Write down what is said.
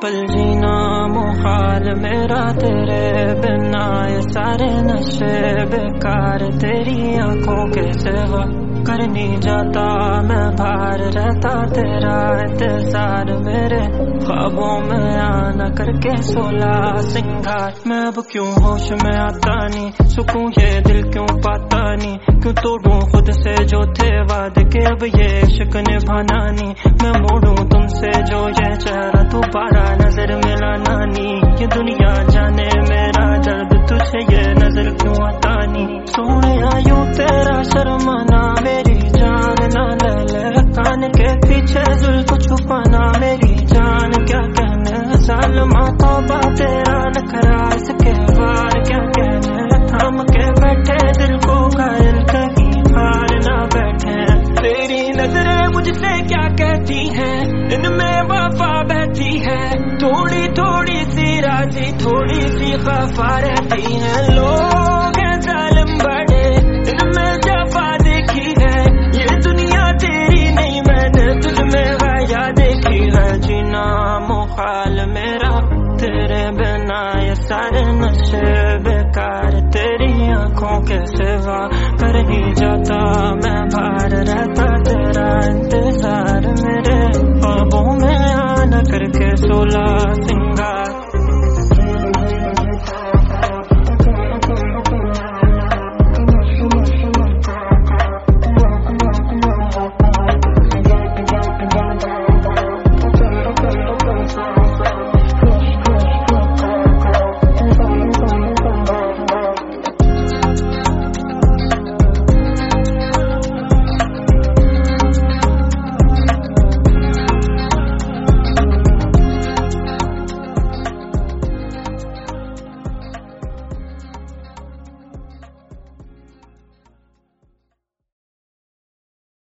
पल जीना मुहाल मेरा तेरे बिना, ये सारे नशे बेकार तेरी आंखों के सिवा। कर नहीं जाता मैं बाहर रहता तेरा इंतजार, मेरे ख्वाबों में आना करके 16 सिंगार। मैं अब क्यों होश में आता नहीं, सुकून ये दिल क्यों पाता नहीं, क्यों तोड़ूं खुद से जो थे वादे के अब ये इश्क निभाना नहीं। मैं मोड़ूं तुमसे जो ये चेहरा दोबारा नजर मिलाना नहीं, ये दुनिया जाने मेरा दर्द तुझे ये नजर क्यों आता नहीं। सोने यूं तेरा शर्माना मेरी जान ना ले ले, कान के पीछे जुल्फ छुपाना मेरी जान क्या कहने। सालमा तौबा तेरा नखरा इसके बार क्या कहने, थाम के बैठे दिल को घायल कहीं हार ना बैठे। तेरी नजरें मुझसे क्या कहती हैं, इनमें वफा बहती है, थोड़ी थोड़ी सी राजी थोड़ी सी खफा रहती है। लो